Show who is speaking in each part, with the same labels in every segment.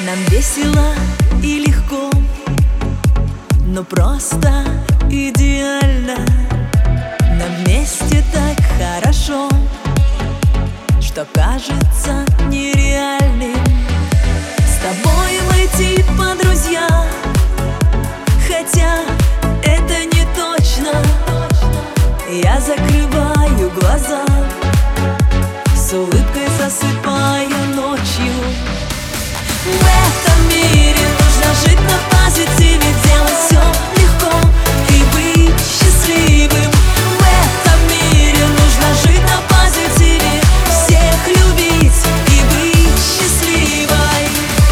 Speaker 1: Нам весело и легко, но просто идеально. Нам вместе так хорошо, что кажется нереальным. С тобой мы типа друзья, хотя это не точно. Я закрываю глаза, с улыбкой засыпая ночью. В этом мире нужно жить на позитиве, делать все легко и быть счастливым. В этом мире нужно жить на позитиве, всех любить и быть счастливой.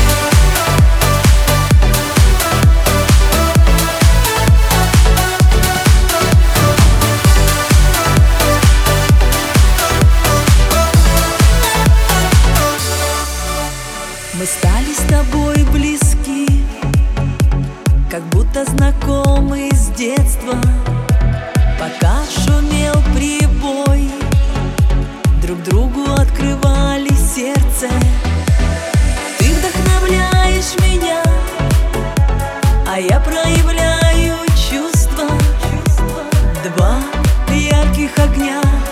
Speaker 1: Мы стали с тобой близки, как будто знакомы с детства. Пока шумел прибой, друг другу открывали сердце. Ты вдохновляешь меня, а я проявляю чувства. Два ярких огня